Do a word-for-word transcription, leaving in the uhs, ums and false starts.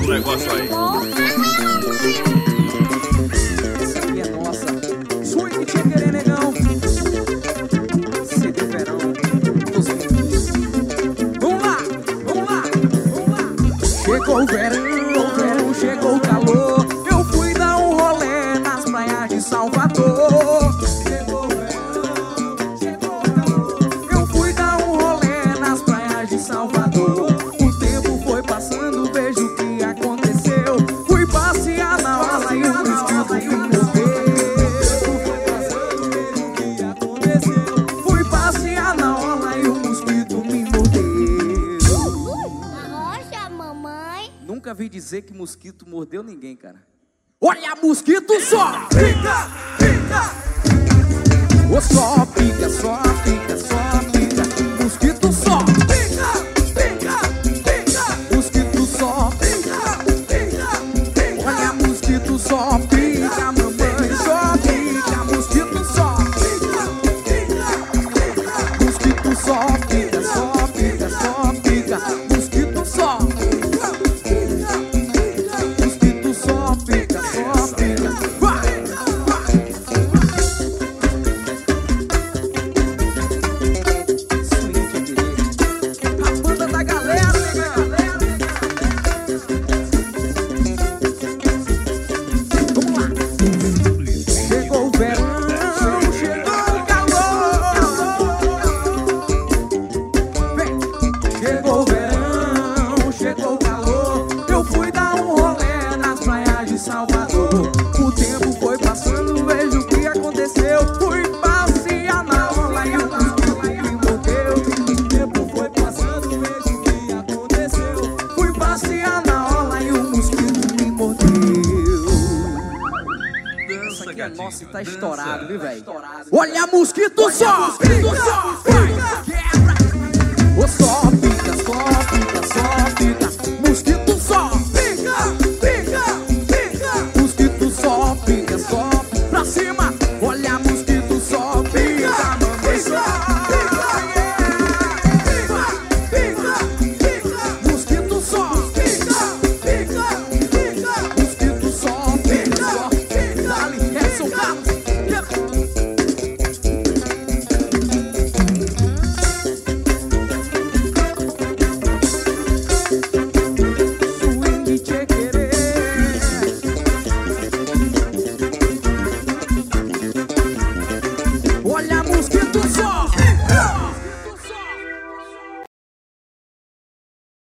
o negócio aí. Essa aqui é nossa. Swing tinha querer, negão. C D Verão dos meninos. Vamos lá, vamos lá, vamos lá. Chegou o verão, o verão, chegou o calor. Eu fui dar um rolê nas praias de Salvador. Chegou o verão, chegou o calor. Eu fui dar um rolê nas praias de Salvador. O tempo foi passando, vejo o que aconteceu. Fui passear na orla e o mosquito me mordeu. Fui passear na orla e o mosquito me mordeu. Arrocha, mamãe. Nunca vi dizer que mosquito mordeu ninguém, cara. Olha, mosquito só pica, pica. Ô, só pica, só pica, só pica. Mosquito só pica, pica, pica. Mosquito só pica, pica, pica. Olha, mosquito só pica, mamãe, só pica. Mosquito só pica, pica, pica. Mosquito só pica, só pica, só pica. Mosquito só pica, pica, pica. Mosquito só pica, só pica. Vai, vai. Swing que querer. A banda da galera, né, galera? Vamos lá. Chegou o verão, chegou o calor. Vem. Chegou o verão, chegou o calor. Eu fui dar um rolê nas praias de Salvador. O tempo foi passando, vejo o que aconteceu. Fui passear na orla e o mosquito me mordeu. O tempo foi passando, vejo o que aconteceu. Fui passear na orla e o mosquito me mordeu. Essa aqui é nossa e tá estourado, viu, velho? Olha, mosquito só! Mosquito só! Vai! Quebra! Ô, só